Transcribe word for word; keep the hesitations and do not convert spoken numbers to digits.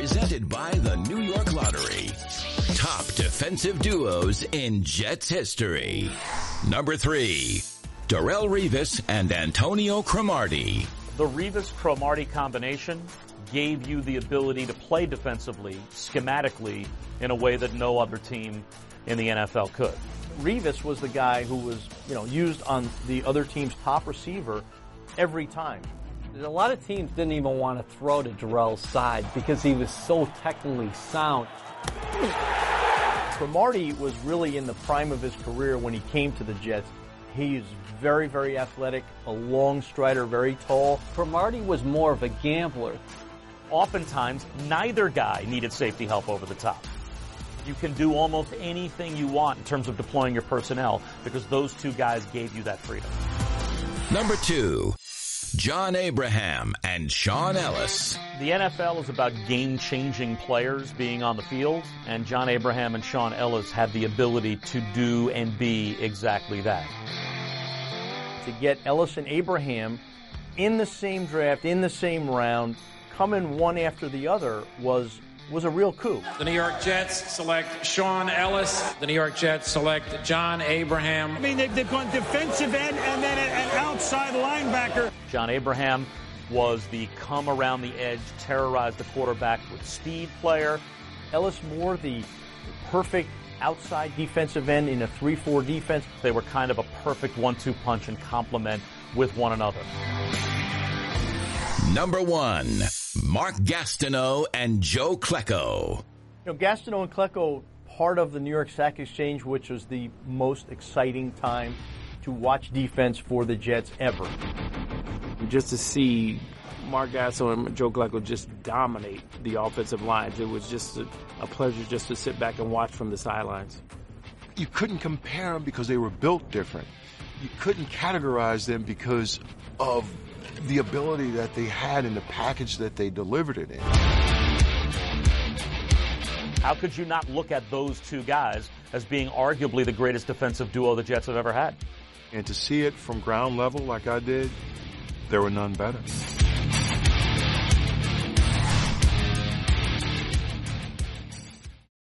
Presented by the New York Lottery. Top defensive duos in Jets history. Number three, Darrelle Revis and Antonio Cromartie. The Revis-Cromartie combination gave you the ability to play defensively, schematically, in a way that no other team in the N F L could. Revis was the guy who was, you know, used on the other team's top receiver every time. A lot of teams didn't even want to throw to Darrelle's side because he was so technically sound. Cromartie was really in the prime of his career when he came to the Jets. He is very, very athletic, a long strider, very tall. Cromartie was more of a gambler. Oftentimes, neither guy needed safety help over the top. You can do almost anything you want in terms of deploying your personnel because those two guys gave you that freedom. Number two, John Abraham and Sean Ellis. The N F L is about game-changing players being on the field, and John Abraham and Sean Ellis had the ability to do and be exactly that. To get Ellis and Abraham in the same draft, in the same round, coming one after the other was was a real coup. The New York Jets select Sean Ellis. The New York Jets select John Abraham. I mean, they've, they've gone defensive end and then an outside linebacker. John Abraham was the come around the edge, terrorize the quarterback with speed player. Ellis Moore, the perfect outside defensive end in a three four defense. They were kind of a perfect one two punch and complement with one another. Number one, Mark Gastineau and Joe Klecko. You know, Gastineau and Klecko, part of the New York Stock Exchange, which was the most exciting time to watch defense for the Jets ever. Just to see Mark Gastineau and Joe Klecko just dominate the offensive lines, it was just a, a pleasure just to sit back and watch from the sidelines. You couldn't compare them because they were built different. You couldn't categorize them because of the ability that they had in the package that they delivered it in. How could you not look at those two guys as being arguably the greatest defensive duo the Jets have ever had? And to see it from ground level like I did, there were none better.